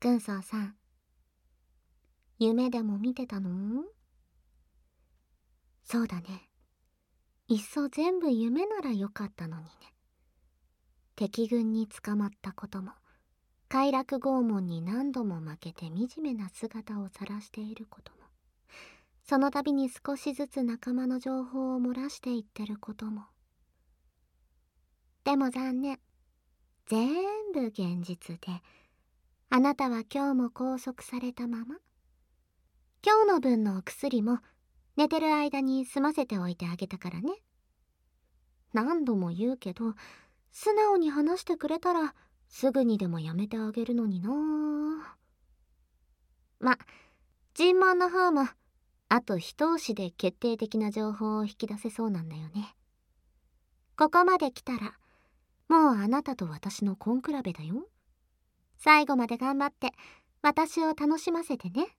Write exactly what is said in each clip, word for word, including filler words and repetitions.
軍曹さん、夢でも見てたの？そうだね。いっそ全部夢ならよかったのにね。敵軍に捕まったことも、快楽拷問に何度も負けて惨めな姿を晒していることも、その度に少しずつ仲間の情報を漏らしていってることも。でも残念。全部現実で、あなたは今日も拘束されたまま。今日の分のお薬も寝てる間に済ませておいてあげたからね。何度も言うけど、素直に話してくれたらすぐにでもやめてあげるのにな。ま、尋問の方もあと一押しで決定的な情報を引き出せそうなんだよね。ここまで来たらもうあなたと私の根比べだよ。最後まで頑張って私を楽しませてね。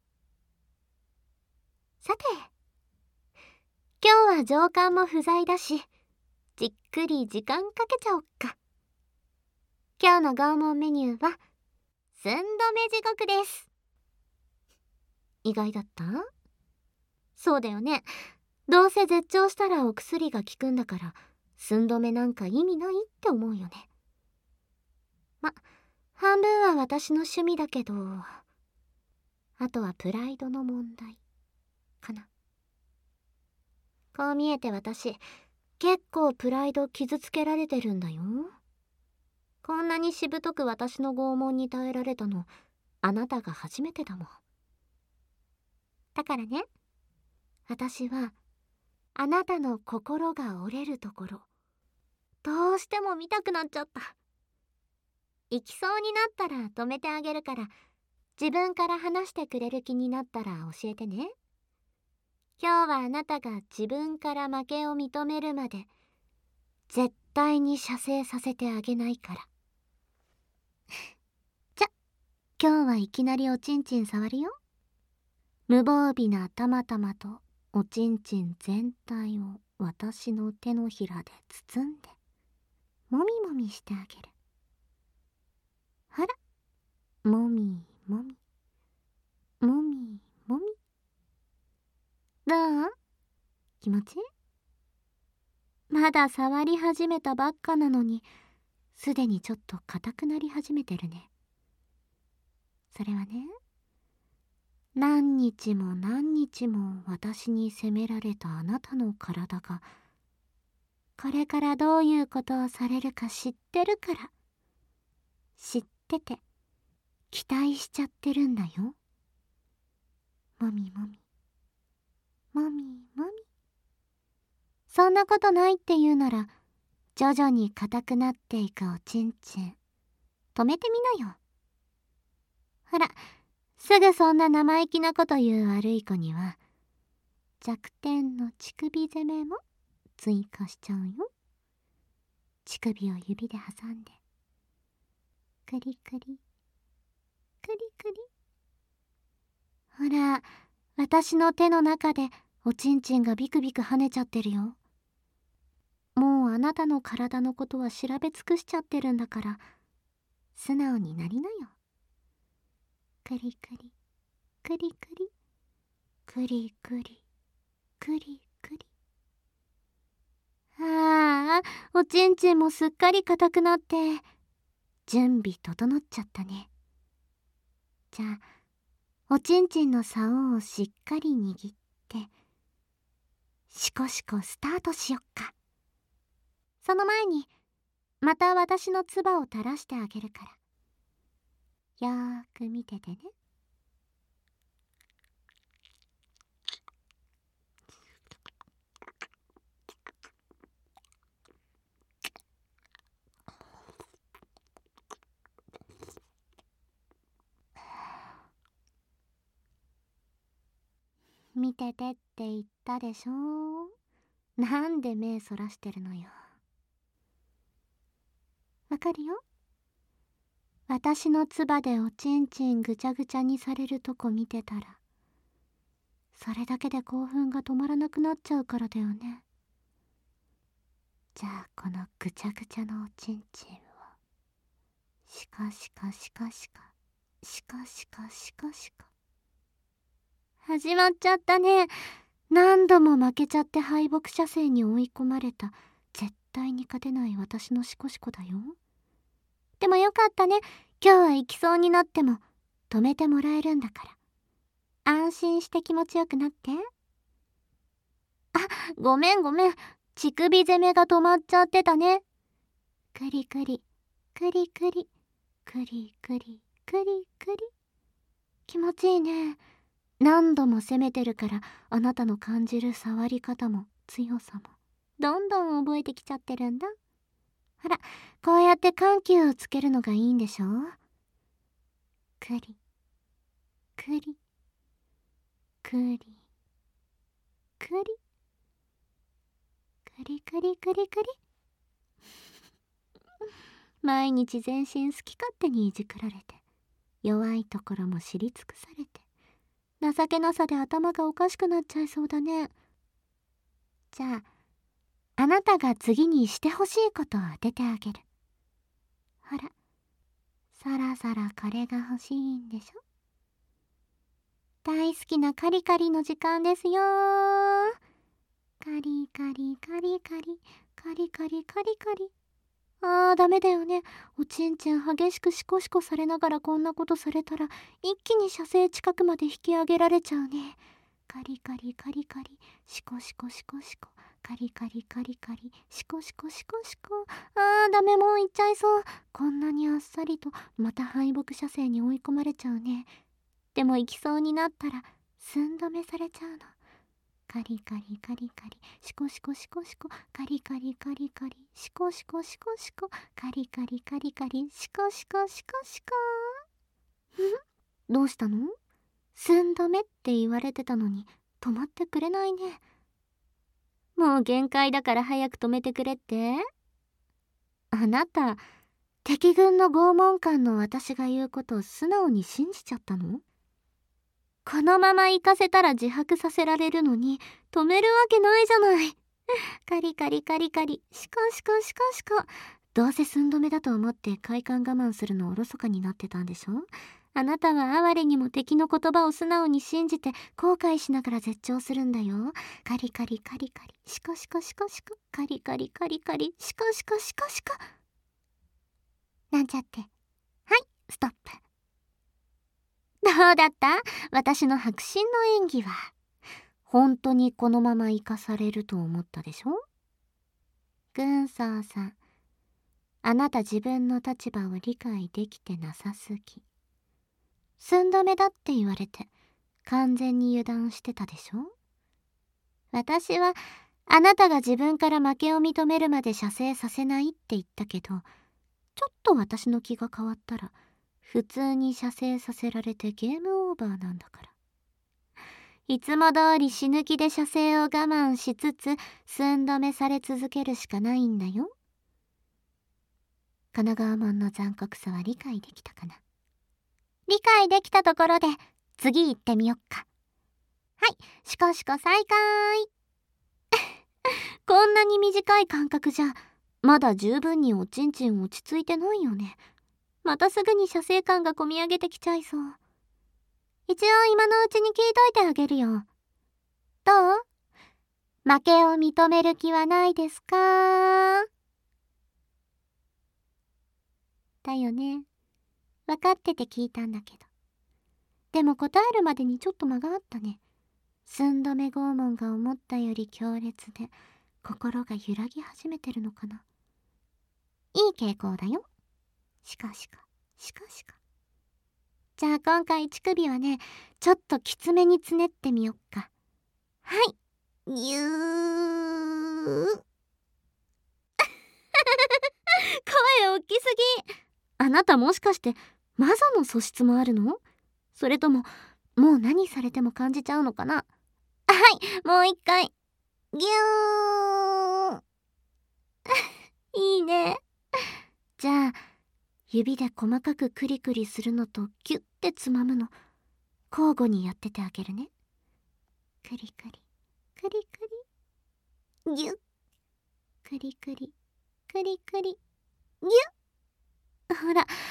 さて、今日は上官も不在だし、じっくり時間かけちゃおっか。今日の拷問メニューは寸止め地獄です。意外だった？そうだよね。どうせ絶頂したらお薬が効くんだから、寸止めなんか意味ないって思うよね。ま、半分は私の趣味だけど、あとはプライドの問題かな。こう見えて私、結構プライド傷つけられてるんだよ。こんなにしぶとく私の拷問に耐えられたの、あなたが初めてだもん。だからね、私はあなたの心が折れるところ、どうしても見たくなっちゃった。行きそうになったら止めてあげるから、自分から話してくれる気になったら教えてね。今日はあなたが自分から負けを認めるまで絶対に射精させてあげないから。じゃ、今日はいきなりおちんちん触るよ。無防備なたまたまとおちんちん全体を私の手のひらで包んでもみもみしてあげる。ほら、もみもみもみもみ。どう？気持ちいい？まだ触り始めたばっかなのに、すでにちょっと硬くなり始めてるね。それはね、何日も何日も私に責められたあなたの体が、これからどういうことをされるか知ってるから。知ってて、期待しちゃってるんだよ。もみもみ、もみもみ。そんなことないって言うなら、徐々に硬くなっていくおちんちん、止めてみなよ。ほら、すぐそんな生意気なこと言う悪い子には、弱点の乳首攻めも追加しちゃうよ。乳首を指で挟んで、クリクリ、クリクリ。ほら、私の手の中でおちんちんがビクビク跳ねちゃってるよ。もうあなたの体のことは調べ尽くしちゃってるんだから、素直になりなよ。クリクリ、クリクリ、クリクリ、クリクリ。ああ、おちんちんもすっかり硬くなって、準備整っちゃったね。じゃあ、おちんちんの竿をしっかり握って、シコシコスタートしよっか。その前に、また私の唾を垂らしてあげるから。よーく見ててね。見ててって言ったでしょ。なんで目そらしてるのよ。わかるよ。私の唾でおちんちんぐちゃぐちゃにされるとこ見てたら、それだけで興奮が止まらなくなっちゃうからだよね。じゃあこのぐちゃぐちゃのおちんちんをシカシカシカシカしかしかしかしか。始まっちゃったね。何度も負けちゃって敗北者勢に追い込まれた絶対に勝てない私のシコシコだよ。でもよかったね。今日は行きそうになっても止めてもらえるんだから。安心して気持ちよくなって。あ、ごめんごめん。乳首攻めが止まっちゃってたね。クリクリ、クリクリ、クリクリ、クリクリ。気持ちいいね。何度も攻めてるから、あなたの感じる触り方も強さもどんどん覚えてきちゃってるんだ。ほら、こうやって緩急をつけるのがいいんでしょ。クリクリクリクリクリクリクリクリ。毎日全身好き勝手にいじくられて、弱いところも知り尽くされて、情けなさで頭がおかしくなっちゃいそうだね。じゃあ、あなたが次にしてほしいことを当ててあげる。ほら、そろそろこれが欲しいんでしょ。大好きなカリカリの時間ですよ。カリカリカリカリカリカリカリカリ。あー、ダメだよね。おちんちん激しくシコシコされながらこんなことされたら一気に射精近くまで引き上げられちゃうね。カリカリカリカリシコシコシコシコカリカリカリカリシコシコシコシコ。あー、ダメ、もういっちゃいそう。こんなにあっさりとまた敗北射精に追い込まれちゃうね。でも行きそうになったら寸止めされちゃうの。カリカリカリカリシコシコシコシコカリカリカリカリシコシコシコシコカリカリカリカリシコシコシコシコ。どうしたの？寸止めって言われてたのに止まってくれないね。もう限界だから早く止めてくれって？あなた、敵軍の拷問官の私が言うことを素直に信じちゃったの？このまま行かせたら自白させられるのに止めるわけないじゃない。カリカリカリカリシコシコシコシコ。どうせ寸止めだと思って快感我慢するのおろそかになってたんでしょ。あなたは哀れにも敵の言葉を素直に信じて後悔しながら絶頂するんだよ。カリカリカリカリシコシコシコシコカリカリカリカリシコシコシコシコ。なんちゃって。はい、ストップ。どうだった？私の迫真の演技は。本当にこのまま生かされると思ったでしょ？軍曹さん、あなた自分の立場を理解できてなさすぎ。寸止めだって言われて完全に油断してたでしょ？私はあなたが自分から負けを認めるまで射精させないって言ったけど、ちょっと私の気が変わったら普通に射精させられてゲームオーバーなんだから。いつも通り死ぬ気で射精を我慢しつつ寸止めされ続けるしかないんだよ。神奈川門の残酷さは理解できたかな？理解できたところで次行ってみよっか。はい、シコシコ再開。こんなに短い間隔じゃまだ十分におちんちん落ち着いてないよね。またすぐに射精感がこみ上げてきちゃいそう。一応今のうちに聞いといてあげるよ。どう？負けを認める気はないですか？だよね。分かってて聞いたんだけど。でも答えるまでにちょっと間があったね。寸止め拷問が思ったより強烈で心が揺らぎ始めてるのかな。いい傾向だよ。しかしかしかしか。じゃあ今回乳首はね、ちょっときつめにつねってみよっか。はい、ぎゅー。声大きすぎ。あなたもしかしてマザの素質もあるの？それとももう何されても感じちゃうのかな？はい、もう一回。ぎゅー。いいね。じゃあ指で細かくクリクリするのとギュッてつまむの交互にやっててあげるね。クリクリクリクリギュックリクリクリクリギュッ。ほら、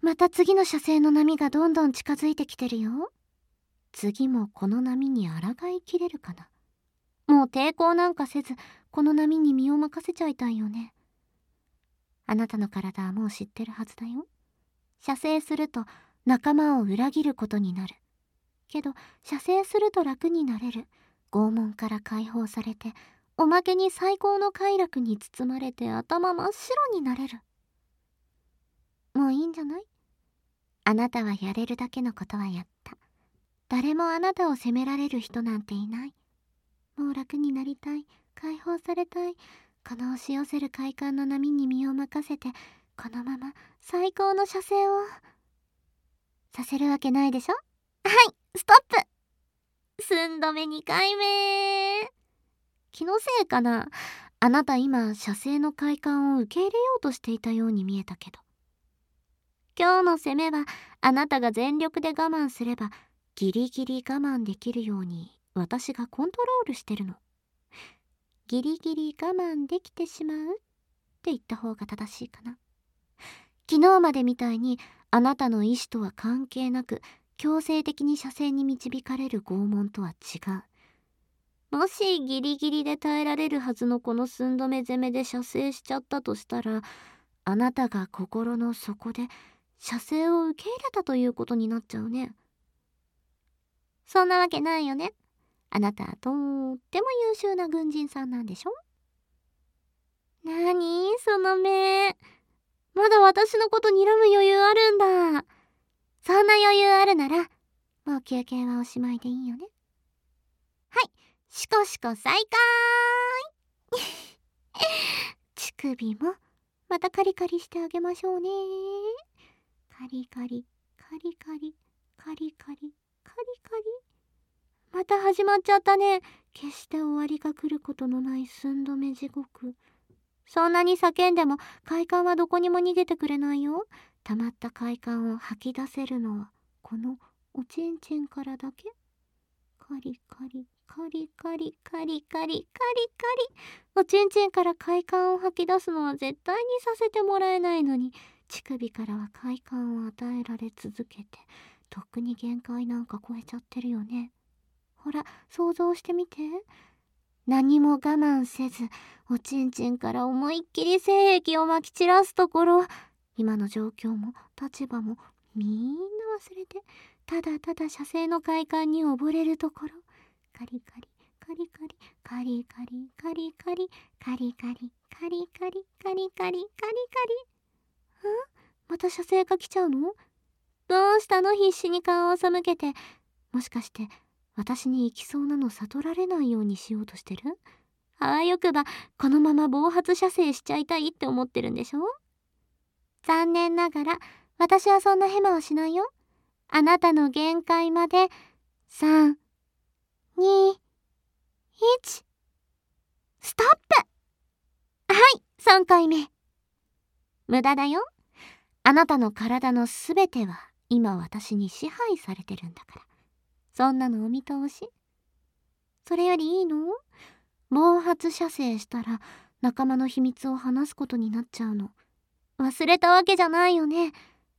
また次の射精の波がどんどん近づいてきてるよ。次もこの波に抗いきれるかな。もう抵抗なんかせず、この波に身を任せちゃいたいよね。あなたの体はもう知ってるはずだよ。射精すると仲間を裏切ることになる。けど射精すると楽になれる。拷問から解放されて、おまけに最高の快楽に包まれて頭真っ白になれる。もういいんじゃない？あなたはやれるだけのことはやった。誰もあなたを責められる人なんていない。もう楽になりたい、解放されたい。この押し寄せる快感の波に身を任せて、このまま最高の射精をさせるわけないでしょ。はい、ストップ。寸止めにかいめ。気のせいかな。あなた今射精の快感を受け入れようとしていたように見えたけど、今日の攻めはあなたが全力で我慢すればギリギリ我慢できるように私がコントロールしてるの。ギリギリ我慢できてしまうって言った方が正しいかな。昨日までみたいにあなたの意思とは関係なく強制的に射精に導かれる拷問とは違う。もしギリギリで耐えられるはずのこの寸止め攻めで射精しちゃったとしたら、あなたが心の底で射精を受け入れたということになっちゃうね。そんなわけないよね。あなたはとっても優秀な軍人さんなんでしょ。なにその目。まだ私のこと睨む余裕あるんだ。そんな余裕あるならもう休憩はおしまいでいいよね。はい、シコシコ再開乳首もまたカリカリしてあげましょうね。カリカリカリカリカリカリカリカリ。また始まっちゃったね。決して終わりが来ることのない寸止め地獄。そんなに叫んでも快感はどこにも逃げてくれないよ。溜まった快感を吐き出せるのはこのおちんちんからだけ。カリカリカリカリカリカリカリカリ。おちんちんから快感を吐き出すのは絶対にさせてもらえないのに、乳首からは快感を与えられ続けて、とっくに限界なんか超えちゃってるよね。ほら想像してみて。何も我慢せずおちんちんから思いっきり精液をまき散らすところ、今の状況も立場もみんな忘れて、ただただ射精の快感に溺れるところ。カリカリカリカリカリカリカリカリカリカリカリカリカリカリカリカリ。ん？また射精が来ちゃうの？どうしたの？必死に顔を背けて。もしかして私に行きそうなの悟られないようにしようとしてる？ああよくばこのまま暴発射精しちゃいたいって思ってるんでしょ？残念ながら私はそんなヘマはしないよ。あなたの限界までさん、に、いちストップ。はい、さんかいめ。無駄だよ。あなたの体のすべては今私に支配されてるんだから。そんなのお見通し。それよりいいの？暴発射精したら仲間の秘密を話すことになっちゃうの。忘れたわけじゃないよね。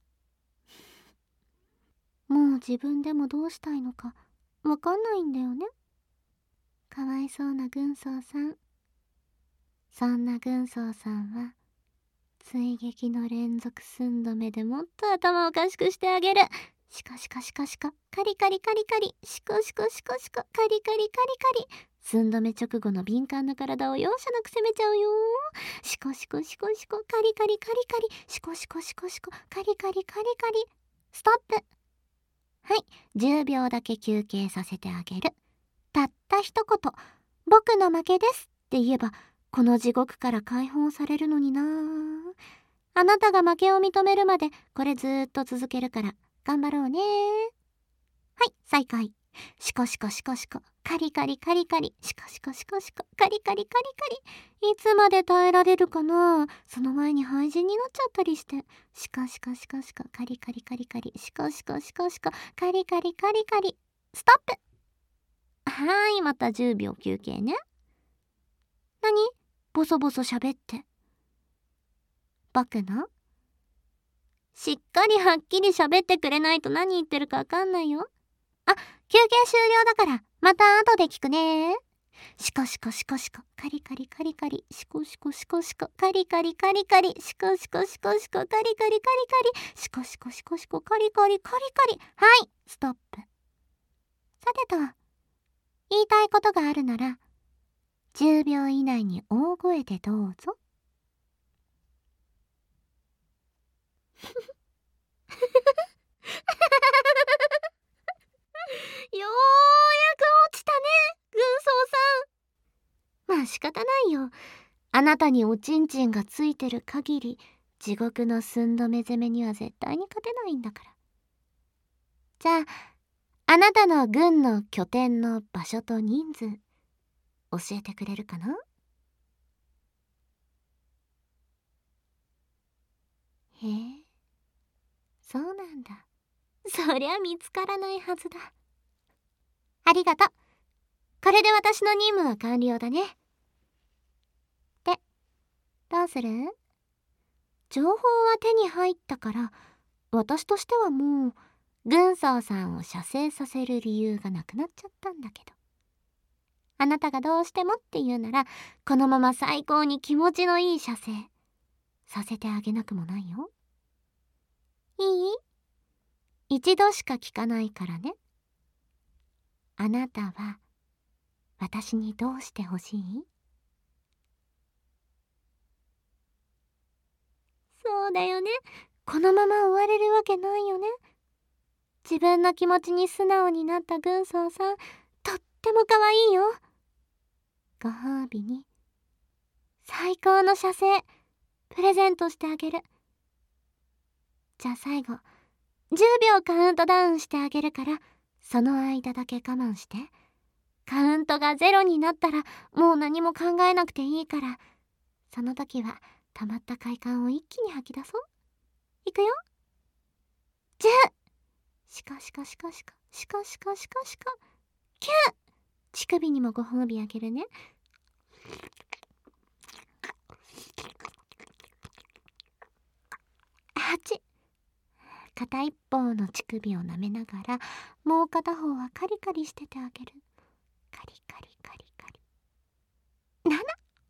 もう自分でもどうしたいのかわかんないんだよね。かわいそうな軍曹さん。そんな軍曹さんは追撃の連続寸止めでもっと頭おかしくしてあげる。シコシコシコシコカリカリカリカリシコシコシコシコカリカリカリカリ。寸止め直後の敏感な体を容赦なく攻めちゃうよ。シコシコシコシコカリカリカリカリシコシコシコシコカリカリカリカリ。ストップ。はい、じゅうびょうだけ休憩させてあげる。たった一言僕の負けですって言えばこの地獄から解放されるのにな。あなたが負けを認めるまでこれずーっと続けるから頑張ろうね。はい、再開。シコシコシコシコカリカリカリカリシコシコシコシコカリカリカリカリ。いつまで耐えられるかな。その前に廃人になっちゃったりして。シコシコシコシコカリカリカリカリシコシコシコシコカリカリカリカリ。ストップ。はーい、またじゅうびょう休憩ね。なに？ボソボソ喋って。僕のしっかりはっきり喋ってくれないと何言ってるかわかんないよ。あ、休憩終了だから、また後で聞くね。シコシコシコシコ、カリカリカリカリ、シコシコシコシコ、カリカリカリカリ、シコシコシコシコ、カリカリカリカリ、シコシコシコシコ、カリカリカリカリ。はい、ストップ。さてと、言いたいことがあるなら、じゅうびょう以内に大声でどうぞ。ようやく落ちたね、軍曹さん。まあ仕方ないよ。あなたにおちんちんがついてる限り、地獄の寸止め攻めには絶対に勝てないんだから。じゃあ、あなたの軍の拠点の場所と人数、教えてくれるかな？へえ、そうなんだ。そりゃ見つからないはずだ。ありがとう。これで私の任務は完了だね。で、どうする？情報は手に入ったから、私としてはもう、軍曹さんを射精させる理由がなくなっちゃったんだけど。あなたがどうしてもって言うなら、このまま最高に気持ちのいい射精、させてあげなくもないよ。いい？一度しか聞かないからね。あなたは、私にどうしてほしい？そうだよね。このまま終われるわけないよね。自分の気持ちに素直になった軍曹さん、とっても可愛いよ。ご褒美に、最高の射精、プレゼントしてあげる。じゃあ最後、じゅうびょうカウントダウンしてあげるから、その間だけ我慢して。カウントがゼロになったら、もう何も考えなくていいから、その時は、溜まった快感を一気に吐き出そう。いくよ。じゅう。シカシカシカシカ、シカシカシカシカ。きゅう。乳首にもご褒美あげるね。はち。片一方の乳首を舐めながら、もう片方はカリカリしててあげる。カリカリカリカリ。なな。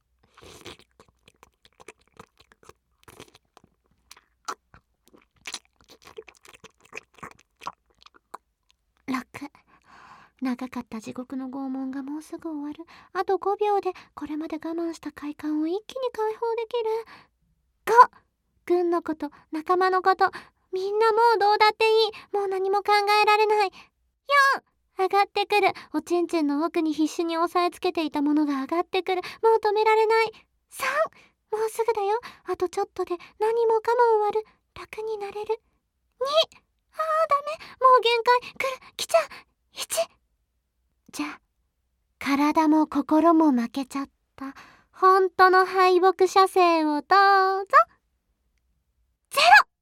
ろく。長かった地獄の拷問がもうすぐ終わる。あとごびょうでこれまで我慢した快感を一気に解放できる。ご。軍のこと、仲間のこと、みんなもうどうだっていい。もう何も考えられない。よん。上がってくる。おちんちんの奥に必死に押さえつけていたものが上がってくる。もう止められない。さん。もうすぐだよ。あとちょっとで何もかも終わる。楽になれる。に。あーダメ。もう限界。来る。来ちゃう。いち。じゃあ、体も心も負けちゃった。本当の敗北射精をどうぞ。ゼ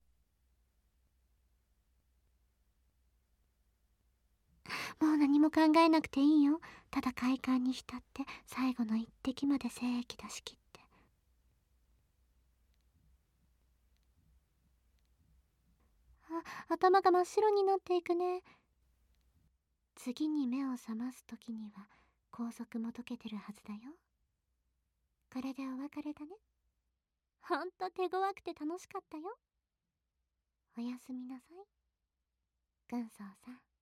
ロ。もう何も考えなくていいよ。ただ快感に浸って最後の一滴まで精液出し切って。あ、頭が真っ白になっていくね。次に目を覚ます時には拘束も解けてるはずだよ。これでお別れだね。ほんと手強くて楽しかったよ。おやすみなさい、軍曹さん。